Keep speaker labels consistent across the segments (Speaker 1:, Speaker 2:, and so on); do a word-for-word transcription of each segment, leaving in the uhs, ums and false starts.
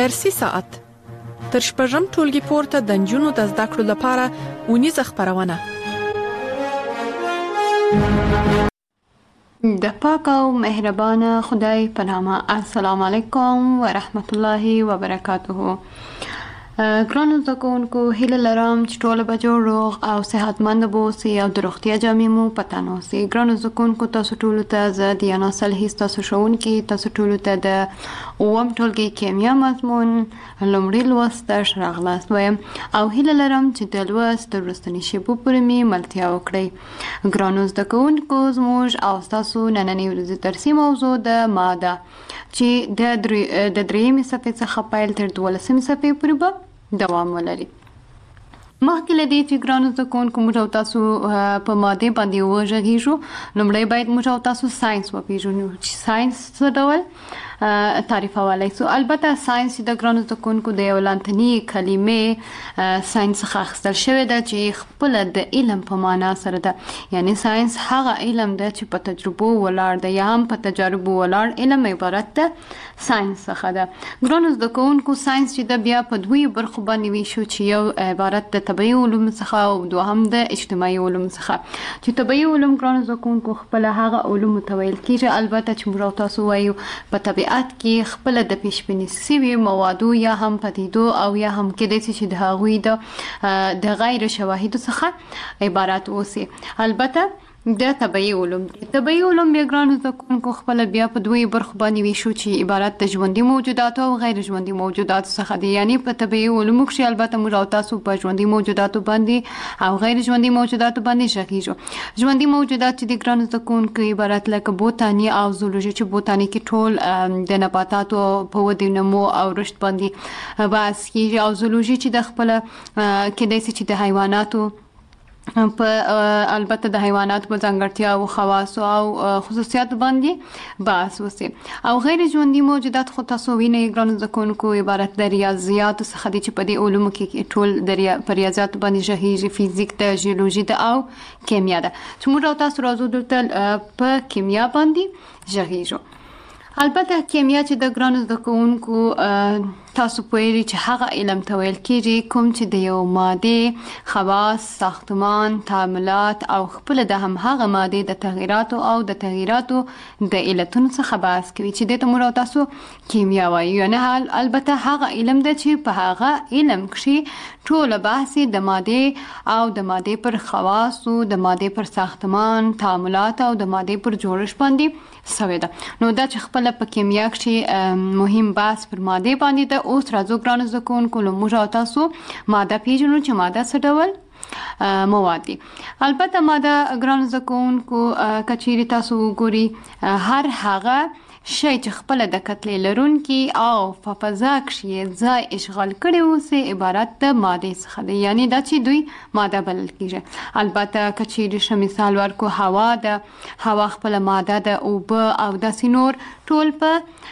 Speaker 1: درسي ساعت تر شپږم ټولګي پورته د نجونو د زده کړو لپاره اونیزه خپرونه.
Speaker 2: د پاک او مهربانه خدای په نامه. السلام علیکم ورحمت الله وبرکاته. ګرانو زده کوونکو، هیله لرم چې ټول به جوړ روغ او صحتمند اوسئ او د روغتیا جامې مو په تن اوسي. ګرانو زده کوونکو، تاسو ټولو ته زه دیانا صالحي ستاسو ښوونکې تاسو ټولو ته د اووم ټولګي کیمیا مضمون لومړي لوست ته ښه راغلاست وایم او هیله لرم چې د لوست تر وروستني شیبو پورې مې ملتیا وکړئ. ګرانو زده کوونکو، زموږ او ستاسو نننۍ ورځې درسي موضوع د ماده چې د درېیمې صفحې څخه پیل تر دولسمې صفحې پورې به دوام ولري. مخکې له دې چې ګرانو زده کوونکو موږ او تاسو په مادې باندې وغږیږو، لومړی باید موږ او تاسو ساینس وپېژنو چې ساینس څه ډول تعریفولی سو. البته ساینس د ګرانو زده کوونکو د یو لاندنۍ کلمې ساینس څخه اخیستل شوې ده چې خپله د علم په معنا سره ده. یعنی ساینس هغه علم ده چې په تجربو ولاړ ده یا هم په تجاربو ولاړ علم عبارت ده ساینس څخه ده. ګرانو زده کوونکو، ساینس چې ده بیا په دوی برخو باندې ویشو چې یو عبارت د طبیعي علوم څخه او دوهم د اجتماعي علوم څخه. چې طبیعي علوم ګرانو زده کوونکو خپله هغه علومو ته ویل کېږي البته چې موږ او تاسو وایو په طبیعت کې خپله د پیشبیني شوي موادو یا هم پدیدو او یا هم کېدای شي چې د هغوی د غیر شواهدو څخه عبارت اوسي. البته د طبیعي علوم دي. طبیعي علوم بیا ګرانو زده کوونکو خپله بیا په دوی برخو باندې ویشو چې عبارت د ژوندي موجوداتو او غیر ژوندي موجوداتو څخه دي. یعنی په طبیعي علومو کښې البته موږ او تاسو په ژوندي موجوداتو باندې او غیر ژوندي موجوداتو باندې غږیږو. ژوندي موجودات چې د ګرانو زده کوونکو عبارت لکه بوتاني او زولوژي چې بوتاني کې ټول د نباتاتو په ودې نمو او رشد باندې بحث کېږي او زولوژي چې د خپله کېدای شي چې د حیواناتو په البته د حیواناتو په ځانګړتیا او خواصو او خصوصیاتو باندې بحث وسي. او غیر ژوندي موجودات خو تاسو وینئ ګرانو زده کوونکو عبارت د ریاضیاتو څخه دي چې په دې علومو کې ټول د په ریاضیاتو باندې غږیږي. فیزیک ده، ژیولوژي ده او کیمیا ده چې موږ او تاسو راځو دلته په کیمیا باندې غږیږو. البته کیمیا چې د ګرانو زده کوونکو تاسو پوهیږئ چې هغه علم ته ویل کېږي کوم چې د یو مادې خواص، ساختمان، تعاملات او خپله د همهغه مادې د تغییراتو او د تغییراتو د علتونو څخه بحث کوي چې دې ته موږ او تاسو کیمیا وایو. یعنې البته هغه علم ده چې په هغه علم کښې ټوله بحث د مادې او د مادې پر خواصو، د مادې پر ساختمان، تعاملات او د مادې پر جوړښت باندې سوی ده. نو دا چې خپله په کیمیا کښې مهم بحث پر مادې باندې ده. اوس راځو ګرانو زده کوونکو له موږ او تاسو ماده پیژنو چې ماده څه ډول مواد دي. البته ماده ګرانو زده کوونکو که چیرې تاسو وګورئ هر هغه شی چې خپله د کتلې لرونکي او په فضا کښې ځای اشغال کړی اوسي عبارت د مادې څخه دی. یعنی دا چې دوی ماده بلل کېږي. البته که چیرې ښه مثال ورکو هوا ده، هوا خپله ماده ده. اوبه او داسې نور ټول په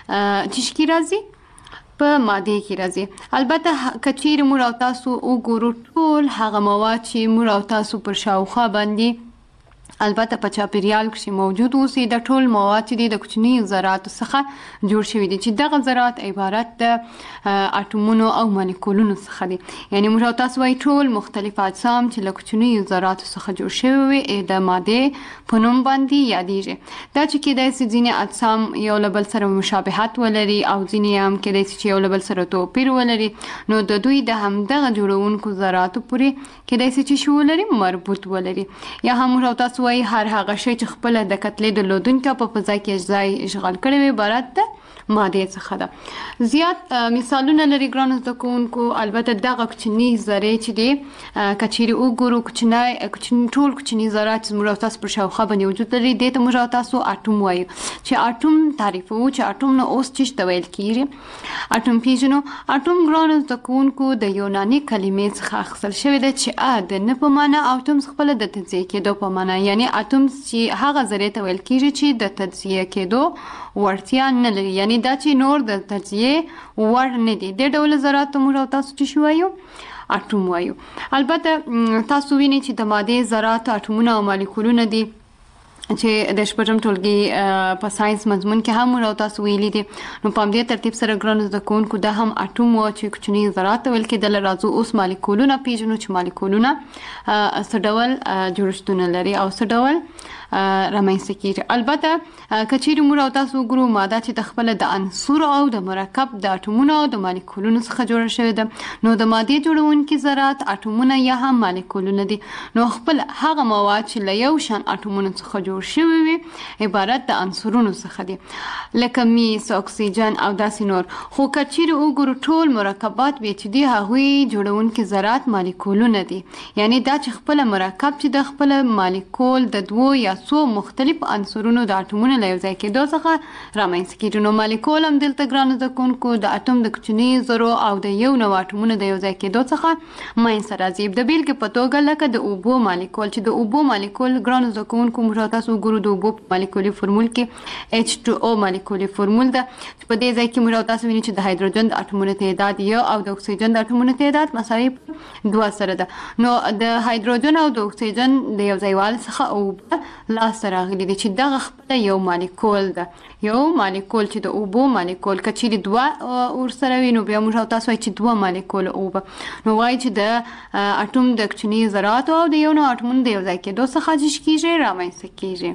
Speaker 2: څه کې راځي؟ په مادې کې راځي. البته که چیرې موږ او تاسو وګورو ټول هغه مواد چې موږ او تاسو پر شاوخوا باندې البته په چاپیریال کښې موجود اوسي دا ټول مواد چې دي د کوچنیو ذراتو څخه جوړ شوي دي چې دغه ذرات عبارت د اټومونو او مالیکولونو څخه دي. یعنې موږ او تاسو وایي ټول مختلف اجسام چې له کوچنیو ذراتو څخه جوړ شوي وي د مادې په نوم باندې یادیږي. دا چې کېدای شي ځینې اجسام یو له بل سره مشابهت ولري او ځینې هم کېدای شي چې یو له بل سره توپیر ولري. نو د دوی د همدغه جوړونکو ذراتو پورې کېدای شي چې شو ولري مربوط ولري. یا هم موږ او تاسو وایي هر هغه شی چې خپله د کتلې درلودونکي په فضا کې ځای اشغال کړی وي عبارت ده مادې څخه ده. زیات مثالونه لري ګرانو زده کوونکو. البته دغه کوچني ذرې چې دي که چیرې وګورو کوچنی ټول کوچني ذرات چې موږ او تاسو پر شاوخوا باندې وجود لري دې ته موږ او تاسو اټوم وایو. چې اټوم تعریفوو چې اټوم نه اوس څه ته ویل کېږي. اټوم پیژنو. اټوم ګرانو زده کوونکو د یوناني کلمې څخه اخیستل شوې ده چې ا د نه په معنا او اتوم خپله د تجزیه کېدو په معنا. یعنی اټوم چې هغه ذرې ته ویل کېږي چې د تجزیه کېدو وړتیا نه لري. یعنی دا چې نور د تجزیه وړ نه دي. دې ډول ذرات موږ او تاسو چې شو وایو اټوم وایو. البته تاسو وینئ چې د مادې ذرات اټومونه او مالیکولونه دي چې د شپږم ټولګي په ساينس مضمون کې هم موږ تاسو ویلي دي. نو په دې ترتیب سره ګرانو زده کوونکو دا هم اټوم و چې کوچني ذرات ویل کېدل. راځو اوس مالیکولونه پیژنو چې مالیکولونه څه ډول جوړښتونه لري او څه ډول رامنځته کیږي. البته کچېرې موږ تاسو وګورو ماده چې د خپل د عنصر او د مرکب د اټومونو او د مالیکولونو څخه جوړه شوې ده، نو د مادې جوړونکي ذرات اټومونه یا هم مالیکولونه دي. نو خپل هغه مواد چې له یو شان اټومونو څخه جوړ شوي وي عبارت د عنصرونو څخه دي، لکه میس، اکسیجن او داسې نور. خو کچېرې وګورو ټول مرکبات بیا چې دي هغوی جوړونکي ذرات مالیکولونه دي. یعنی دا چې خپل مرکب چې د خپل مالیکول د دوو یا څو مختلف عنصرونو د اټومونو له یو ځای کېدو څخه رامنځته کېږي. نو مالیکول هم دلته ګرانو زده کوونکو د اټوم د کوچني ذرو او د یو نوع اټومونو د یو ځای کېدو څخه منځته راځي. د بیلګې په توګه لکه د اوبو مالیکول چې د اوبو مالیکول ګرانو زده کوونکو موږ تاسو وګورو د اوبو مالیکولي فورمول کې ایچ ټو او مالیکولي فورمول ده چې په دې ځای کې موږ تاسو وینئ چې د هایدروجن د اټومونو تعداد یو او د اکسیجن د اټومونو تعداد مساوي دوه سره ده. نو د هایدروجن او د اکسیجن د یو ځایوالي څخه اوبه لاسته راغلي دي چې دغه خپله یو مالیکول ده. یو مالیکول چې د اوبو مالیکول کچېرې دوه ورسره وي نو بیا موږ تاسو وایي چې دوه مالیکول اوبه، نو وایي چې د اټوم د کوچني ذراتو او د یو نوع اټومونو د یو ځای کېدو څخه جوړ کېږي، رامنځته کېږي.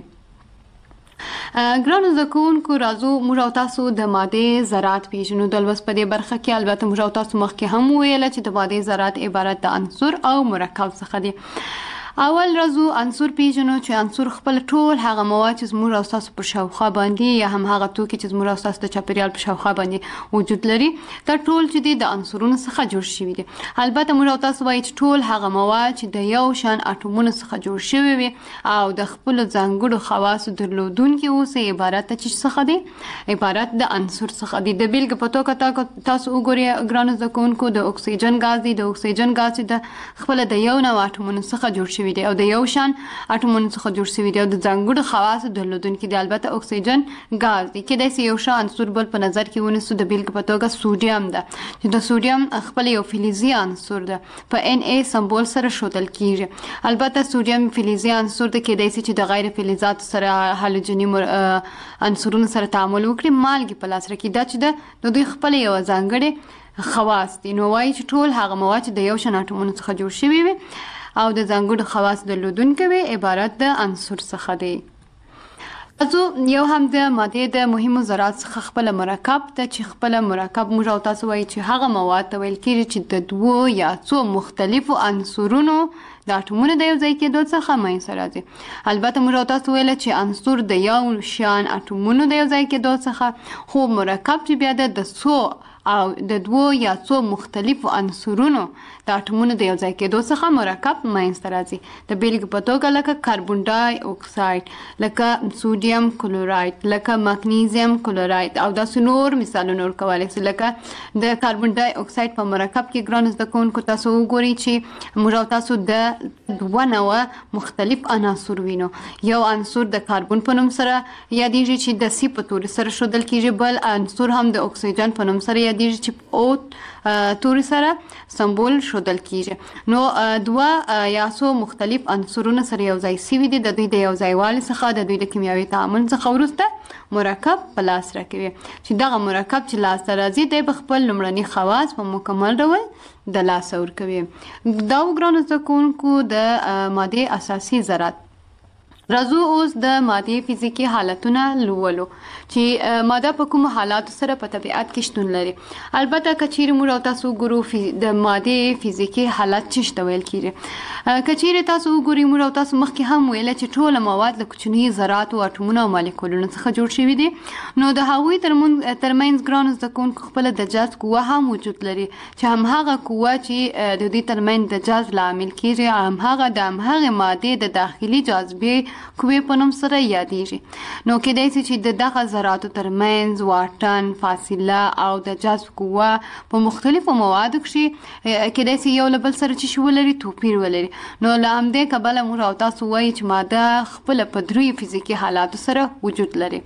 Speaker 2: ګرانو زده کوونکو راځو موږ تاسو د مادې ذرات پیژنو. د لوست په دې برخه کې البته موږ تاسو مخکې هم ویله چې د مادې ذرات عبارت د عنصر او مرکب څخه دي. اول راځو عنصر پیژنو چې عنصر خپل ټول هغه مواد چې زموږ او ستاسو په شاوخوا باندې یا هم هغه توکي چې زموږ او ستاسو د چاپیریال په شاوخوا باندې وجود لري دا ټول چې دي د عنصرونو څخه جوړ شوي دي. البته موږ او تاسو وایي چې ټول هغه مواد چې د یو شان اټومونو څخه جوړ شوي وي او د خپلو ځانګړو خواصو درلودونکي اوسي عبارت د څه څخه دي؟ عبارت د عنصر څخه دي. د بیلګې په توګه تاسو وګورئ ګرانو زده کوونکو د اکسیجن ګاز دی. د اکسیجن ګاز چې د خپله د یو نوع اټومونو څخه جوړ شوي دي او د یو شان اټومونو څخه جوړ شوي دي او د ځانګړو خواصو درلودونکي دي. البته اکسیجن ګاز دی کېدای شي یو ښه عنصر بل په نظر کې ونیسو. د بیلګې په توګه سوډیم ده چې د سوډیم خپل یو فلزي عنصر ده، په ان ای سمبول سره ښودل کېږي. البته سوډیم فلزي عنصر ده، کېدای شي چې د غیر فلزاتو سره هالوجني عنصرونو سره تعامل وکړي، مالګې په لاس راکړي. دا چې د دوی خپل یو ځانګړي خواص دي. نو وایي چې ټول هغه مواد چې د یو شان اټومونو څخه جوړ شوي وي او د ځانګړو خواصو درلودونکي وي عبارت د عنصر څخه دی. راځو یو هم د مادې د مهمو ذرات څخه خپل مرکب ته چې خپل مرکب موږ او تاسو وایي چې هغه مواد ته ویل کېږي چې د دوو یا څو مختلفو عنصرونو د اټومونو د یو ځای کېدو څخه منځته راځي. البته موږ او تاسو ویله چې عنصر د یو شان اټومونو د یو ځای کېدو څخه، خو مرکب چې بیا د څو او د دوو یا څو مختلفو عنصرونو د اټومونو د یو ځای کېدو څخه مرکب منځته راځي. د بیلګې په توګه لکه کاربن ډای اکساید، لکه سوډیم کلوراید، لکه مګنیزیم کلوراید او داسې نور مثالونه ورکولی شي. لکه د کاربن ډای اکساید په مرکب کې ګرانو زده کوونکو تاسو وګورئ چې موږ او تاسو د دوه نوع مختلف عناصر وینو. یو عنصر د کاربن په نوم سره یادیږي چې د سی په توري سره ښودل کېږي، بل عنصر هم د اکسیجن په نوم سره یادیږي چې او توري سره سمبول ښودل کېږي. نو دوه یا څو مختلف عنصرونه سره یو ځای شوي دي. د دوی د یو ځایوالي څخه د دوی د کیمیاوي تعامل څخه وروسته مرکب په لاس راکوي چې دغه مرکب چې لاسته راځي دی به خپل لومړني خواص په مکمل ډول د لاسه ورکوي. دا ګرانو زده کوونکو د مادې اساسي ذرات. راځو اوس د مادې فزیکي حالتونه لولو چې ماده په کومو حالاتو سره په طبیعت کې شتون لري. البته که چیرې موږ او تاسو وګورو د مادې فزیکي حالت څه ته ویل کېږي. که چیرې تاسو وګورئ موږ او تاسو مخکې هم ویله چې ټوله مواد له کوچني ذراتو، اټومونو او مالیکولونو څخه جوړ شوي دي. نو د هغوی ترمنځ ګرانو زده کوونکو خپله د جذب قوه هم وجود لري چې همهغه قوه چې د دوی ترمنځ د جذب لامل کېږي همهغه د همهغې مادې د داخلي جاذبې قوې په نوم سره یادیږي. نو کېدای شي چې د دغه ذراتو ترمنځ واټن، فاصله او د جذب قوه په مختلفو موادو کښې کېدای شي یو له بل سره چې شي ولري توپیر ولري. نو له همدې کبله موږ او تاسو وایي چې ماده خپله په دریو فزیکي حالاتو سره وجود لري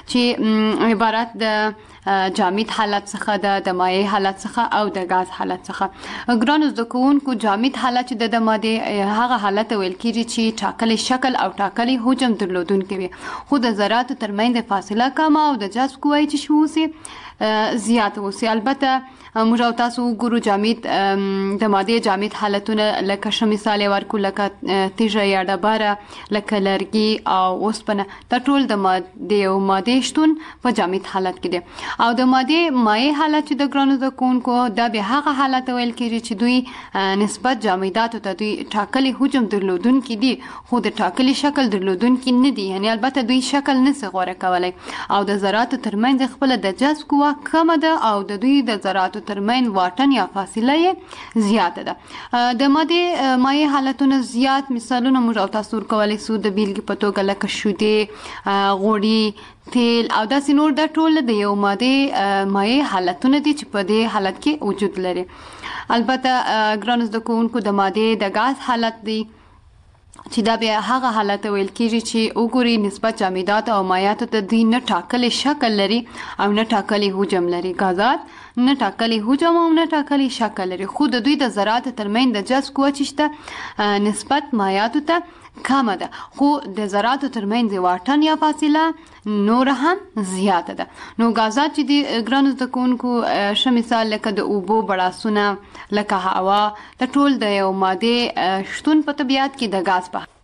Speaker 2: چې عبارت د جامد حالت څخه ده، د مایع حالت څخه او د غاز حالت څخه. ګرانو زده کوونکو جامد حالت چې د مادې هغه حالت ویل کېږي چې ټاکلی شکل او ټاکلی ټاکلي حجم درلودونکي وي خو د ذراتو ترمنځ فاصله کمه او د جذب قوه چې شو سي زیات اوسي. البته موږ او تاسو وګورو جامد د ماده جامد حالتونه لکه ش مثال ورکو لکه تیږه یا ډبره لکه لرګي او اوسپنه دا ټول د ماده او ماده شتون په جامد حالت کې دي او د ماده مایع حالت چې د ګرانو د کوونکو دا به هغه حالت ویل کېږي چې دوی نسبت جامداتو ته دوی ټاکلي حجم درلودونکي دي خو د ټاکلي شکل درلودونکي نه دي، یعنی البته دوی شکل نسي غوره کولای او د ذراتو ترمنځ خپل د جذب قوه کمه ده او د دوی د ذراتو ترمنځ واټن یا فاصله یې زیاته ده. د ماده مایع حالتونو زیات مثالونه موږ او تاسو ورکولی سو د بیلګې په توګه لکه شیدې، غوړي، تیل او داسې نور د ټول د یو ماده مایع حالتونه دي چې په دې حالت کې وجود لري. البته ګرانو زده کوونکو د ماده د غاز حالت دی چې دا بیا هغه حالت ویل کېږي چې وګوري نسبت جامدات او مایعاتو ته دوی نه ټاکلي شکل لري او نه ټاکلي حجم لري. غازات نه ټاکلي حجم او نه ټاکلي شکل لري خو د دوی د ذرات ترمنځ د جذب قوه چې شته نسبت مایعاتو ته کمه ده خو د ذراتو ترمنځ واټن یا فاصله نور هم زیاته ده. نو غازات چې د ګرانو زده کوونکو ښه مثال لکه د اوبو بړاسونه لکه هوا د ټول د یو ماده شتون په طبیعت کې د غاز په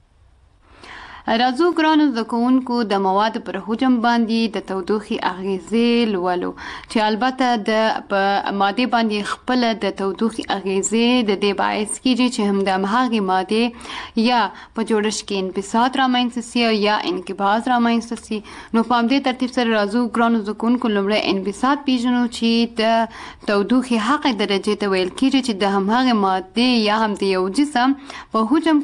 Speaker 2: راځو ګرانو زده کوونکو د مواد پر حجم باندې د تودوخې اغیزې لولو چې البته د په ماده باندې خپل د تودوخې اغیزې د دې باعث کیږي چې هم د هغې ماده یا په جوړښت کې انبساط رامنځته سي یا انقباض رامنځته سي. نو په همدې ترتیب سره راځو ګرانو زده کوونکو لومړی انبساط پیژنو چې د تودوخې هغې درجې ته ویل کیږي چې د همهغې ماده یا هم د یو جسم په حجم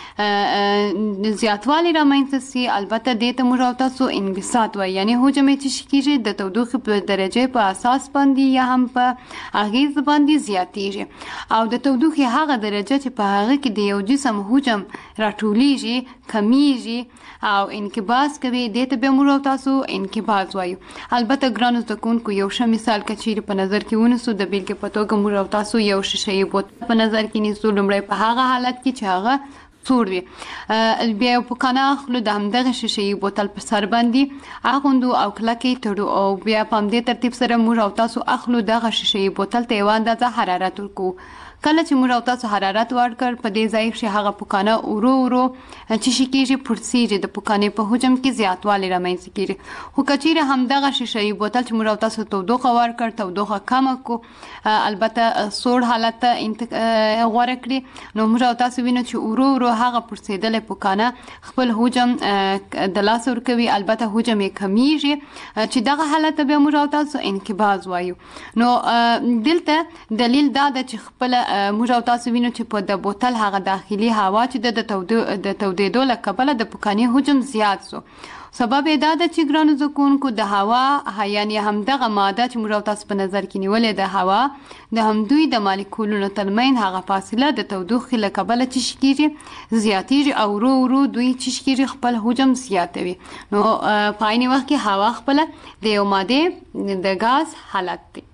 Speaker 2: کښې زیاتوالی رامنځته سي. البته دې ته موږ او تاسو انبساط وایي، یعنی حجم یې چې کېږي د تودوخې په درجې په اساس باندې یا هم په اغیز باندې زیاتیږي او د تودوخې هغه درجه چې په هغه کې د یو جسم حجم راټولیږي کمیږي او انقباض کوي دې ته به موږ او تاسو انقباض وایو. البته ګرانو زده کوونکو یو ښه مثال که چیرې په نظر کې ونیسو د بیلګې په توګه موږ او تاسو یو شیشې بوتل په نظر کې نیسو. لومړی په هغه حالت کې چې هغه سور وي بیا یو پوکانه اخلو د همدغه شیشې بوتل په سر باندې اغوندو او کلکې تړو او بیا په همدې ترتیب سره موږ او تاسو اخلو دغه شیشې بوتل ته یوه اندازه حرارت ورکوو. کله چې موږ او تاسو حرارت ورکړ په دې ځای کښې هغه پوکانه ورو ورو چې شي کېږي پړسېږي د پوکانې په حجم کې زیاتوالی رامنځته کېږي. خو که چیرې همدغه شیشې بوتل چې موږ او تاسو تودوخه ورکړ تودوخه کمه کړو البته سوړ حالت ته غوره کړي نو موږ او تاسو وینو چې ورو ورو هغه پړسېدلی پوکانه خپل حجم د لاسه ورکوي. البته حجم یې کمیږي چې دغه حالت ته بیا موږ او تاسو انقباض وایو. نو دلته دلیل دا ده چې خپله موږ او تاسو وینو چې په د بوتل هغه داخلي هوا چې د تودېدو له کبله د پوکانې حجم زیات سو. سبب یې دا ده چې ګرانو زده کوونکو د هوا یعنې همدغه ماده چې موږ او تاسو په نظر کې نیولې د هوا د همدوی د مالیکولونو ترمنځ هغه فاصله د تودوخې له کبله چې شي کېږي زیاتېږي او ورو ورو دوی چې شي کېږي خپل حجم زیاتوي. نو په عین وخت کې هوا خپله د یو مادې د غاز حالت دی.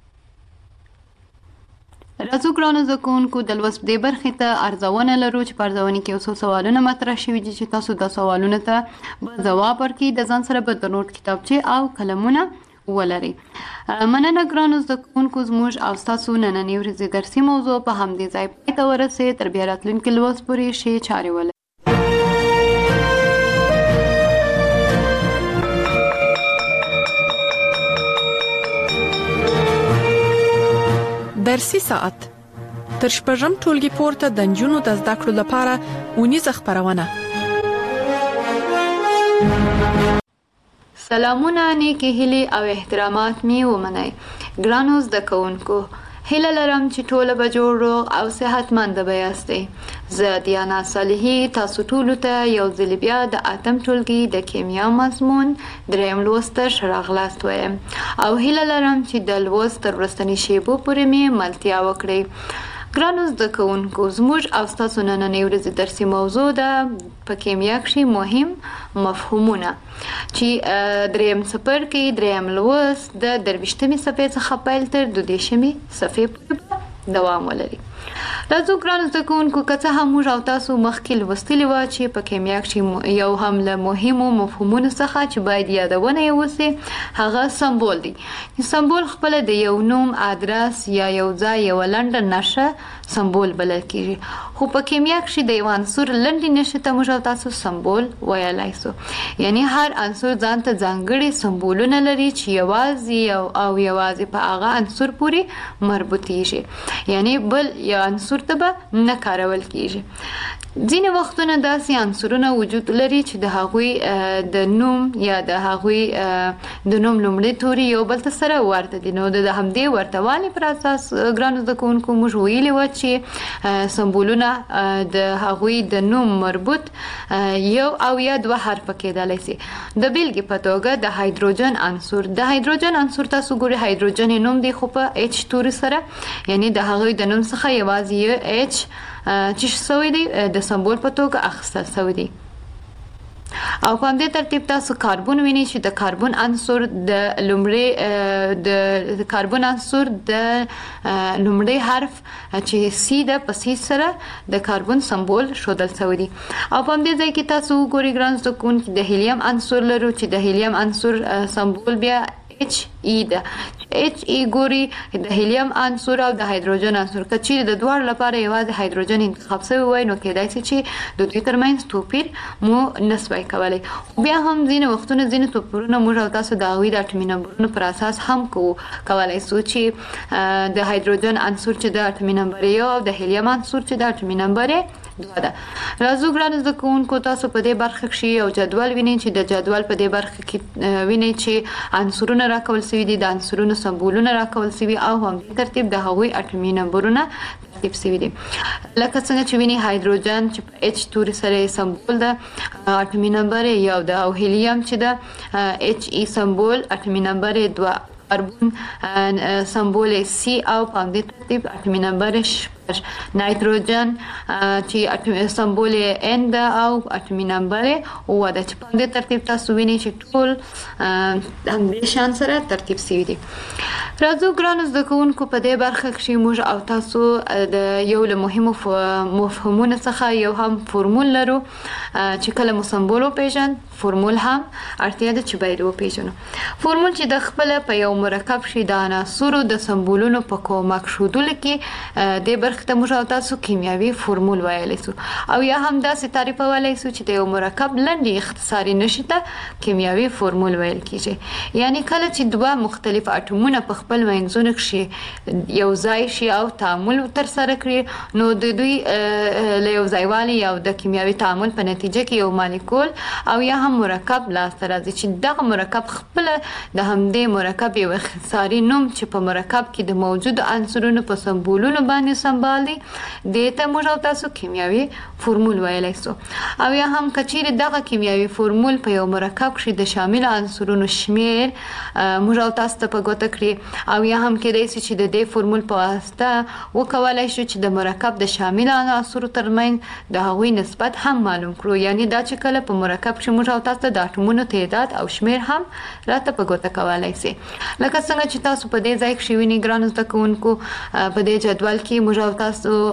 Speaker 2: راځو ګرانو زده کوونکو د لوست دې برخې ته ارزونه لرو چې په ارزونې کې یو څو سوالونه مطرح شوي دي چې تاسو دا سوالونه ته به ځواب ورکړئ. د ځان سره به د نوټ کتابچې او قلمونه ولرئ. مننه ګرانو زده کوونکو زموږ او ستاسو نننۍ ورځې درسي موضوع په همدې ځای پای ته ورسېد. تر بیا راتلونکي لوست پورې ښې چارې ولرئ.
Speaker 1: درسي ساعت تر شپږم ټولګي پورته د نجونو د زده کړو لپاره اونیزه خپرونه.
Speaker 2: سلامونه، نیکې هیلې او احترامات می ومنئ. ګرانو زده کوونکو، هیله لرم چې ټوله به جوړ روغ او صحتمنده به یاستئ. زه دیانا صالحي تاسو ټولو ته یو ځل بیا د اتم ټولګي د کیمیا مضمون دریم لوست ته ښه راغلاست وایم او هیله لرم چې د لوست تر وروستنۍ شیبو پورې مې ملتیا وکړئ. ګرانو زده کوونکو، زموږ او ستاسو نننۍ ورځې درسي موضوع ده په کیمیا کښې مهم مفهومونه چې دریم څپرکی دریم لوست د درویشتمې صفحې څخه پیل تر دوه دېرشمې صفحې پورې دوام ولري. راځو ګرانو زده کوونکو که څه هم موږ او تاسو مخکې لوستلي وه چې په کیمیا کښې یو هم له مهمو مفهومونو څخه چې باید یادونه یې وسي هغه سمبول دی. سمبول خپله د یو نوم، ادرس یا یو ځای یوه لنډه نښه سمبول بلل کېږي. خو په کیمیا کښې د یو عنصر لنډې نښې ته موږ او تاسو سمبول ویلی سو. یعنی هر عنصر ځان ته ځانګړي سمبولونه لري چې یوازې او یوازې په هغه عنصر پورې مربوطېږي، یعنی بل یو عنصر ته به نه کارول کېږي. ځینې وختونه داسې عنصرونه وجود لري چې د هغوی د نوم یا د هغوی د نوم لومړي توري یو بل ته سره ورته دي. نو د همدې ورته والي پر اساس ګرانو زده کوونکو موږ ویلي وه چې سمبولونه د هغوی د نوم مربوط یو او یا دوه حرفه کېدلی سي. د بیلګې په توګه د هایدروجن عنصر د هایدروجن عنصر تاسو ګورئ هایدروجن نوم دی خو په اچ توري سره، یعنی د هغوی د نوم څخه یوازې یو اچ چې شوی دی د سمبول په توګه اخیستل شوی دی. او په همدې ترتیب تاسو کاربن وینئ چې د کاربن عنصر د لومړي د کاربن عنصر د لومړي حرف چې سی ده په سی سره د کاربن سمبول ښودل شوی دی. او په همدې ځای کې تاسو وګورئ ګران زده کوونکي د هیلیم عنصر لرو چې د هیلیم عنصر سمبول بیا اچ ای ده. اچ ای ګوري د هیلیم عنصر او د هایدروجن عنصر که چیرې د دواړو لپاره یوازې هایدروجن انتخاب شوی وای نو کېدای شي چې د دوی ترمنځ توپیر مو نسوای کولی. خو بیا هم ځینې وختونه ځینې توپیرونه موږ او تاسو د هغوی د اټومي نمبرونو پر اساس هم کوو کولی شو چې د هایدروجن عنصر چې د اټومي نمبر یو او د هیلیم عنصر چې د اټومي نمبر دوه ده. راځو ګرانو زده کوونکو تاسو په دې برخه کښې یو جدول وینئ چې د جدول په دې برخه کې وینئ چې عنصرونه راکول شوي دي، د عنصرونو سمبولونه راکول شوي او همدې ترتیب د هغوی اټومي نمبرونه ترتیب شوي دي. لکه څنګه چې وینئ هایدروجن چې په اچ توري سره سمبول ده اټومي نمبر یو ده، او هیلیم چې ده اچ ای سمبول اټومي نمبر دوه، کاربن سمبول سی او په همدې ترتیب اټومي نمبر شپږ، نایتروجن چې سمبول ان ده او اټومي نمبر اووه ده چې په همدې ترتیب تاسو وینئ چې ټول همدې شان سره ترتیب شوي دي. راځو ګرانو زده کوونکو په دې برخه کښې موږ او تاسو د یو له مهمو مفهومونو څخه یو هم فورمول لرو چې کله مو سمبول وپېژند فورمول هم اړتیا ده چې باید وپېژنو. فورمول چې د خپله په یو مرکب کښې د عناصرو د سمبولونو په کومک ښودلو کې دې برخې ته موږ او تاسو کیمیاوي فورمول ویلی سو، او یا هم داسې تعریفولی سو چې د یو مرکب لنډې اختصاري نښې ته کیمیاوي فورمول ویل کېږي. یعنی کله چې دوه مختلف اټومونه په خپل منځونو کښې یو ځای شي او تعامل ترسره کړي نو د دوی له یو ځایوالي یا د کیمیاوي تعامل په نتیجه کې یو مالیکول او یا هم مرکب لاسته راځي چې دغه مرکب خپله د همدې مرکب یو اختصاري نوم چې په مرکب کې د موجودو عنصرونو په سمبولونو باندې سمبال دی دې ته موږ او تاسو کیمیاوي فورمول ویلی سو. او یا هم که چیرې دغه کیمیاوي فورمول په یو مرکب کښې د شامل عنصرونو شمیر موږ او تاسو ته په ګوته کړي او یا هم کېدای شي چې د دې فورمول په واسطه وکولی شو چې د مرکب د شامل عناصرو ترمنځ د هغوی نسبت هم معلوم کړو. یعنی دا چې کله په مرکب کښې موږ او تاسو د اټومونو تعداد او شمیر هم راته په ګوته کولی سي. لکه څنګه چې تاسو په دې ځای کښې وینئ ګرانو زده کوونکو په دې جدول کې موږ او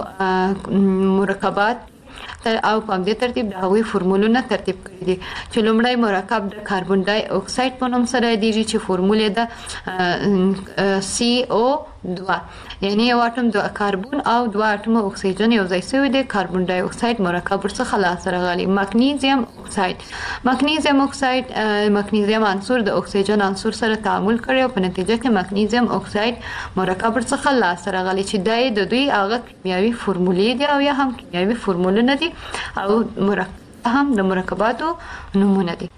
Speaker 2: تاسو مرکبات او په همدې ترتیب د هغوی فورمولونه ترتیب کړي دي چې لومړی مرکب د کاربن ډای اکساید په نوم سره یادیږي چې فورمول یې ده سی او دوه، یعنی یو اټوم د کاربن او دوه اټومه اکسیجن یو ځای شوي دی، کاربن ډای اکساید مرکب ورڅخه لاسته راغلی. مګنیزیم اکساید مګنیزیم اکساید مګنیزیم عنصر د اکسیجن عنصر سره تعامل کړی او په نتیجه کې مګنیزیم اکساید مرکب ورڅخه لاسته راغلی چې دا یې د دوی هغه کیمیاوي فورمولې دي او یا هم کیمیاوي فورمولونه دي او مرکب هم د مرکباتو نومونه دي.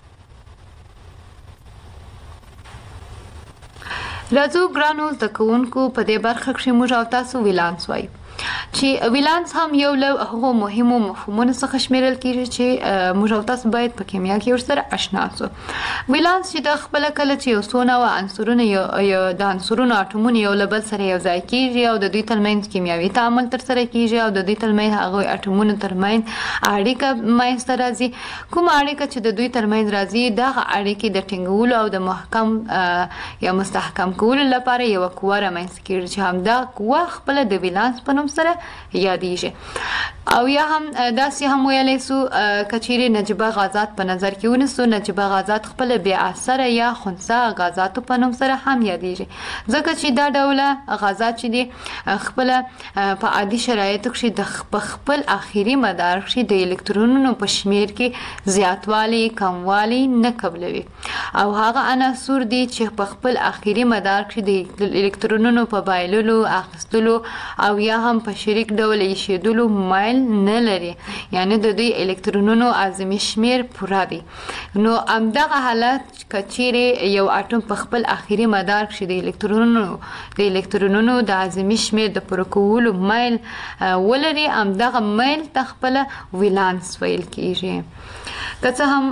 Speaker 2: راځو ګرانو زده کوونکو په دې برخه کښې موږ او تاسو ولانس وایو چې ویلانس هم یو له هغو مهمو مفهومونو څخه شمیرل کېږي چې موږ او تاسو باید په کیمیا کې ورسره اشنا سو. ویلانس چې د خپله کله چې یو څو نوع عنصرونه یو د عنصرونو اټومونه یو له بل سره یو ځای کېږي او د دوی ترمنځ کیمیاوي تعامل ترسره کېږي او د دوی ترمنځ هغوی اټومونو ترمنځ اړیکه منځته راځي. کومه اړیکه چې د دوی ترمنځ راځي دغه اړیکې د ټینګولو او د محکم یا مستحکم کولو لپاره یوه قوه رامنځته کېږي چې همدا قوه خپله د ویلانس په نوم نوم سره یادېږي. او یا هم داسې هم ویلی سو کچیرې نجیبه غازات په نظر کې ونیسو، نجیبه غازات خپله بې اثره یا خنثی غازاتو په نوم سره هم یادېږي، ځکه چې دا ډوله غازات چې دي خپله په عادي شرایطو کښې د خپل آخري مدار کښې د الکترونونو په شمیر کې زیاتوالی کموالی نه قبلوي، او هغه عناصر دي چې په خپل آخري مدار کښې د الکترونونو په بایللو، اخیستلو او یا هم په شریک ډول ایښودلو مایل نه لري، یعنی د دوی الکترونونو اعظمي شمیر پوره دی. نو همدغه حالت که چیرې یو اټوم په خپل آخري مدار کښې د الکترونونو د الکترونونو د اعظمي شمیر د پوره کولو میل ولري، همدغه میل ته خپله ولانس ویل کیږي. که څه هم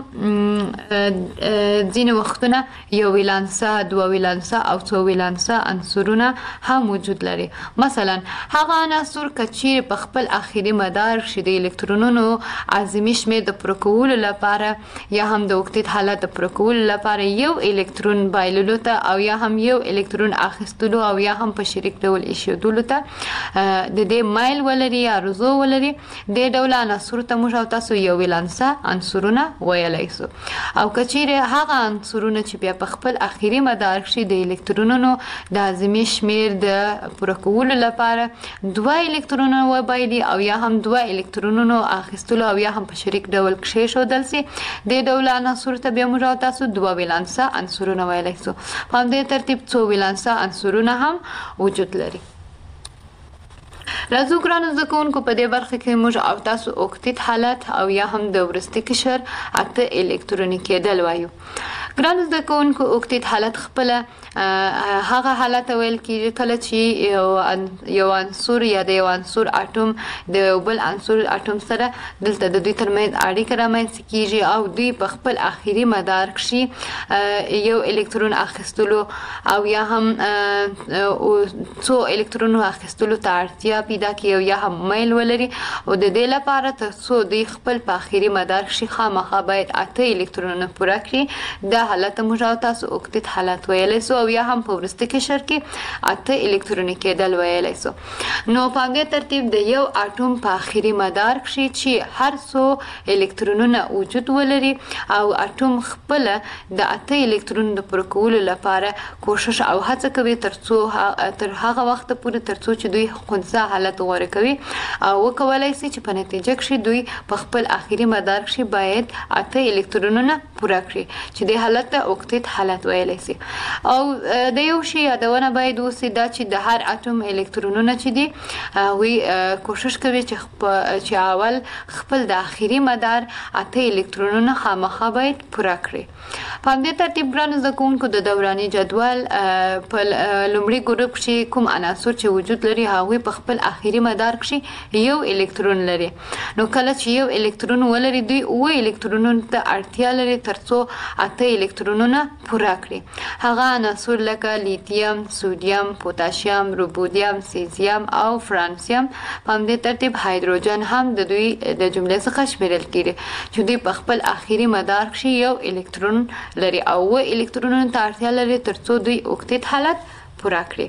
Speaker 2: ځینې وختونه یو ولانسه، دوه ولانسه او څو ولانسه عنصرونه هم وجود لري. مثلا هغه عناصر که چیرې په خپل آخري مدار کښې د الکترونونو اعظمي شمیر د پوره کولو لپاره یا هم د اوکتیت حالت د پوره کولو لپاره یو الکترون بایللو ته او یا هم یو الکترون اخیستلو او یا هم په شریک ډول ایښودلو ته د دې میل ولري یا رضو ولري، دې ډول عناصرو ته موږ او تاسو یو ولانسه عنصرونه ویلی سو. او که چیرې هغه عنصرونه چې بیا په خپل آخري مدار کښې د الکترونونو د اعظمي شمیر د پوره کولو لپاره دوه الکترونونه وبایلي او یا هم دوه الکترونونو اخیستلو او یا هم په شریک ډول کښېښودل سي، دې ډول عناصرو ته بیا موږ او تاسو دوه ولانسه عنصرونه ویلی سو. په همدې ترتیب څو ولانسه عنصرونه هم وجود لري. راځو ګرانو زده کوونکو په دې برخه کې موږ او تاسو اوکتیت حالت او یا هم د وروستي قشر اته الکتروني کېدل وایو. ګرانو زده کوونکو اوکتیت حالت خپله هغه حالت ویل کېږي کله چې یو عنصر یا د یو عنصر اټوم د یو بل عنصر اټوم سره دلته د دوی ترمنځ اړیکه رامنځته کېږي او دوی په خپل آخري مدار کښې یو الکترون اخیستلو او یا هم څو الکترونو اخیستلو ته اړتیا پیدا کړي او یا هم میل ولري، او د دې لپاره تر څو دوی خپل په آخري مدار کښې خامخا باید اته الکترونونه پوره کړي، دا حالت موږ او تاسو اوکتیت حالت ویلی سو او یا هم په وروستي قشر کې اته الکتروني کېدل ویلی سو. نو په همدې ترتیب د یو اټوم په آخري مدار کښې چې هر څو الکترونونه وجود ولري او اټوم خپله د اته الکترونو د پوره کولو لپاره کوشش او هڅه کوي تر څو تر هغه وخته پورې تر څو چې دوی خنثی حالت غوره کوي او وکولای سي چې په نتیجه کښې دوی په خپل آخري مدار کښې باید اته الکترونونه پوره کړي، چې دې حالت ته اوکتیت حالت ویلی سي. او د یو شي یادونه باید وسي دا چې د هر اټوم الکترونونه چې دي هغوی کوشش کوي چې اول خپل د آخري مدار اته الکترونونه خامخا باید پوره کړي. په همدې ترتیب ګرانو زده کوونکو د دوراني جدول په لومړي ګروپ کښې کوم عناصر چې وجود لري هغوی په خپل آخري مدار کښې یو الکترون لري. نو کله چې یو الکترون ولري دوی اوه الکترونونو ته اړتیا لري تر څو اته الکترونونه پوره کړي. هغه عناصر لکه لیتیم، سودیم، پوتاشیم، روبودیم، سیزیم او فرانسیم. په همدې ترتیب هایدروجن هم د دوی د جملې څخه شمیرل کېږي چې دوی په خپل آخري مدار کښې یو الکترون لري او اوه الکترونونو ته اړتیا لري تر څو دوی اوکتیت حالت پوره کړي.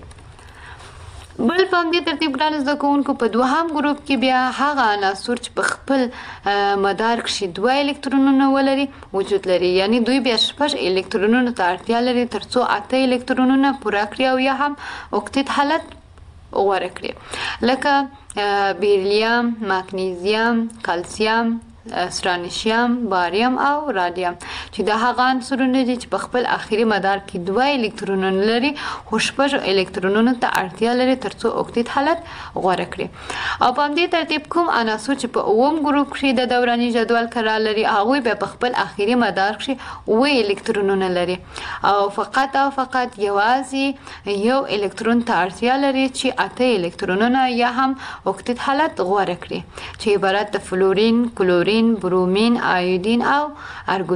Speaker 2: بل په همدې ترتیب ګرانو زده کوونکو په دوهم ګروپ کې بیا هغه عناصر چې په خپل مدار کښې دوه الکترونونه ولري وجود لري، یعنی دوی بیا شپږ الکترونونو ته اړتیا لري تر څو اته الکترونونه پوره کړي او یا هم اوکتیت حالت غوره کړي، لکه بیریلیم، مګنیزیم، کلسیم، سترانشیم، باریم او رادیم چې دا هغه عنصرونه دي چې په خپل آخري مدار کې دوه الکترونونه لري خو شپږ الکترونونو ته اړتیا لري تر څو اوکتیت حالت غوره کړي. او په همدې ترتیب کوم عناصر چې په اووم ګروپ کښې د دوراني جدول قرار لري هغوی بیا په خپل آخري مدار کښې اوه الکترونونه لري او فقط او فقط یوازې یو الکترون ته اړتیا لري چې اته الکترونونه یا هم اوکتیت حالت غوره کړي چې عبارت د فلورین، کلورین، برومین، آیودین او ارګون څخه دي.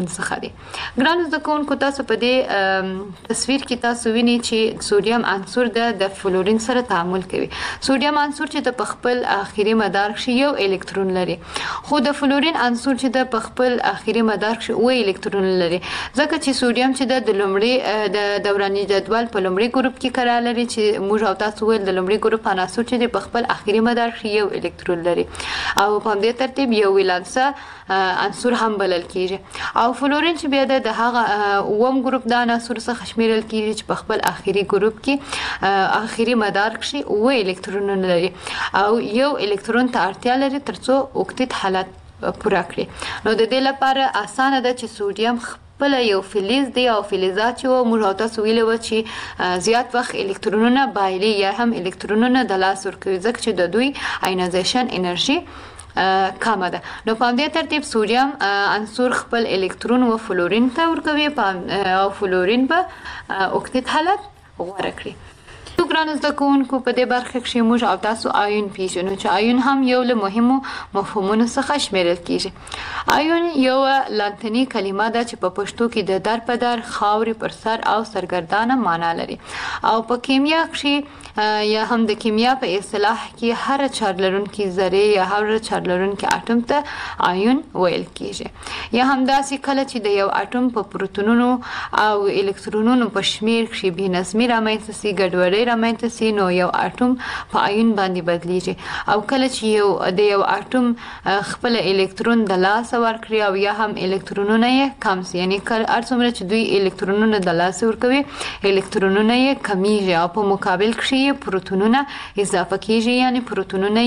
Speaker 2: دي. ګرانو زده کوونکو تاسو په دې تصویر کې تاسو وینئ چې سوډیم عنصر د فلورین سره تعامل کوي. سوډیم عنصر چې د خپل اخیری مدار کې یو الکترون لري، خو د فلورین عنصر چې د خپل اخیری مدار کې اوه الکترون لري، ځکه چې سوډیم چې د لومړي د دوراني جدول په لومړي ګروپ کې قرار لري چې موږ او تاسو ویل د لومړي ګروپ عناصر چې په خپل اخیری مدار کې یو الکترون لري او په دې ترتیب یو ولانسه عنصر هم بلل کیږي. او فلورین چې بیا د هغه اوم ګروپ د عناصر څخه شمیرل کیږي چې په خپل اخیری ګروپ کې اخیری مدار کې اوه الکترونونه لري او یو الکترون ته اړتیا لري ترڅو اوکتیت حالت پوره کړي. نو د دې لپاره اسانه ده چې سوډیم خپل یو فلز دی او فلزات چې موږ تاسو ویلو چې زیات وخت الکترونونه بایلي یا هم الکترونونه د لاس ورکوي ځکه چې د دوی آینایزیشن انرژي کمه ده. نو په دې ترتیب سوډیم عنصر خپل الکترون و فلورین ته ورکوي او فلورین به اوکتیت حالت غوره کړي. ګرانو زده کوونکو په دې برخه کې موږ او تاسو آیون پیژنو چې آیون هم یو له مهمو مفهومونو څخه شمیرل کیږي. آیون یو لاتینی کلمه ده چې په پښتو کې د در په در، خاورې پر سر او سرګردانه معنا لري او په کیمیا کې یا هم د کیمیا په اصطلاح کې هر چارج لرونکي ذره یا هر چارج لرونکي اټوم ته آیون ویل کیږي. یا هم داسې کله چې د یو اټوم په پروتونونو او الکترونونو په شمیر کې بې نظمي رامنځته سي، ګډوډي رامنځته سي، نو یو اټوم په آیون باندې بدلیږي. او کله چې یو د یو اټوم خپل الکترون د لاسه ورکړي او یا هم الکترونونه یې کم سي، یعنی هر څومره چې دوی الکترونونه د لاسه ورکوي الکترونونه یې کمیږي او په مقابل کې پروتونونه اضافه کیږي، یعنی پروتونونه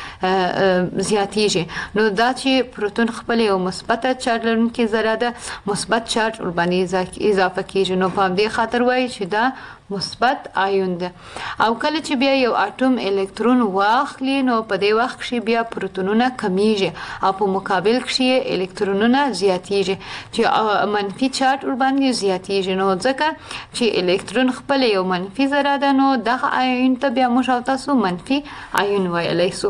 Speaker 2: یې زیاتیږي. نو دا چې پروتون خپل یو مثبت چارج لرونکي ذره ده، مثبت چارج ور باندې اضافه کیږي، نو په دې خاطر وایي چې دا مثبت آیون ده. او کله چې بیا یو اټوم الکترون واخلي نو په دې وخت کې بیا پروتونونه کمیږي او په مقابل کې الکترونونه زیاتیږي چې منفي چارج ور باندې زیاتیږي. نو ځکه چې الکترون خپل یو منفي ذره ده نو دغه آیون ته بیا موږ او تاسو منفي آیون ویلی سو.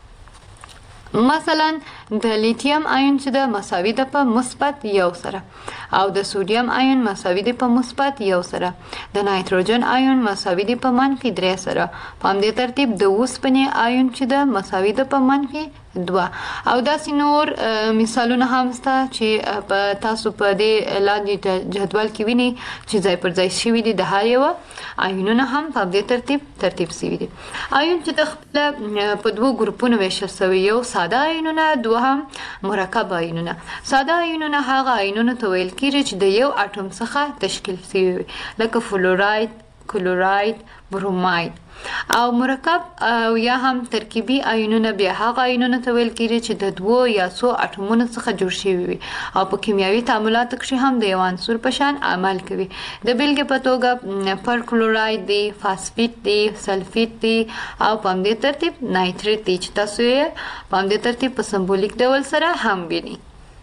Speaker 2: مثلا د لیتیم آیون چې د مساوي ده په مثبت یو سره او د سوډیم آیون مساوي ده په مثبت یو سره، د نایتروجن آیون مساوي ده په منفي درې سره. په همدې ترتیب د اوسپنې آیون چې ده مساوي ده په منفي دوه. او داسې نور مثالونه هم شته چې په تاسو په دې لاندې جدول کې وینئ چې ځای پر ځای شوي دي د هر یوه آیونونه هم په دې ترتیب ترتیب شوي دي. آیون چې د خپله په دوو ګروپونو ویشل شوي، یو ساده آیونونه، دوهم مرکب آیونونه. ساده آیونونه هغه آیونونه ته ویل کیږي چې د یو اټوم څخه تشکیل شوي وي، لکه فلوراید، کلوراید، بروماید. او مرکب او یا هم ترکیبي آیونونه بیا هغه آیونونه ته ویل کیږي چې د دوو یا څو اټومونو څخه جوړ شوي وي او په کیمیاوي تعاملاتو کې هم د یو عنصر په شان عمل کوي. د بیلګې په توګه پرکلوراید دی، فاسفیت دی، سلفیت دی او په همدې ترتیب نایتریت دی چې تاسو یې په همدې ترتیب په سمبولیک ډول سره هم وینئ.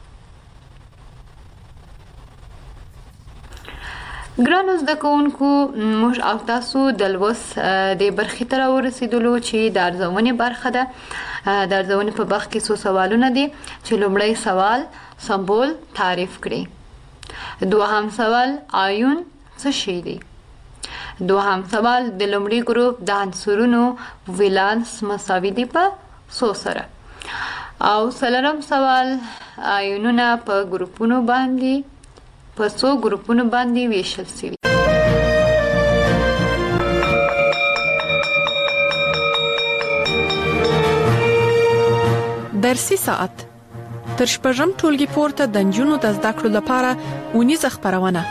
Speaker 2: ګرانو زده کوونکو موږ او تاسو د لوست د برخې ته راورسېدلو چې د ارزونې برخه ده. د ارزونې په برخه کې څو سوالونه دي چې لومړی سوال سمبول تعریف کړي، دوهم سوال آیون څه شی دی، دوهم سوال د لومړي ګروپ د عنصرونو ولانس مساوي دي په څو سره، او څلورم سوال آیونونه په ګروپونو باندې په څو ګروپونو باندې ویشل شوي.
Speaker 1: درسي ساعت تر شپږم ټولګي پورته د نجونو د زده کړو لپاره اونیزه خپرونه.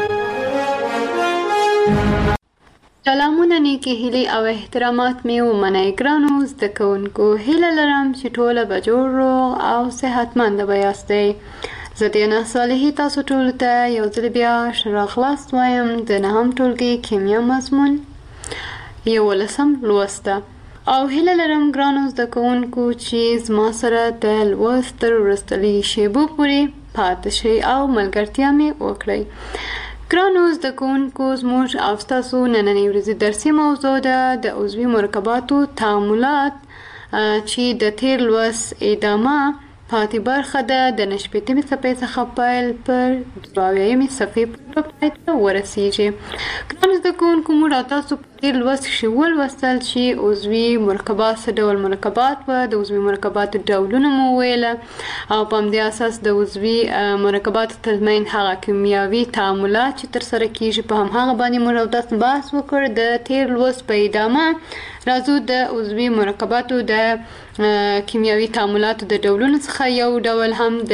Speaker 2: سلامونه، نیکی هیلې او احترامات مې ومنئ. ګرانو زده کوونکو، هیله لرم چې ټوله به جوړ روغ او صحتمنده به یاستئ. زه دینا صالحي تاسو ټولو ته یو ځل بیا ښه راغلاست وایم د نهم ټولګي کیمیا مضمون یولسم لوست ده او هیله لرم ګرانو زده کوونکو چې زما سره د لوست تر وروستلي شیبو پورې پاتې شئ او ملګرتیا مې وکړئ. ګرانو زده کوونکو، زموږ او ستاسو نننۍ ورځې درسي موضوع ده د عضوي مرکباتو تعاملات چې د تیر لوست ادامه پاتې برخه ده د نهه شپېتمې صفحې څخه پیل پر دوه اویایمې صفحې پورې پای ته ورسیږي. ګرانو زده کوونکو، موږ او تاسو په تېر لوست کښې ولوستل چې عضوي مرکبات څه ډول مرکبات وه، د عضوي مرکباتو ډولونه مو وویله او په همدې اساس د عضوي مرکباتو ترمنځ هغه کیمیاوي تعاملات چې ترسره کېږي په همهغه باندې موږ او تاسو بحث وکړ. د تېر لوست په ادامه راځو د عضوي مرکباتو د کیمیاوي تعاملاتو د ډولونو څخه یو ډول هم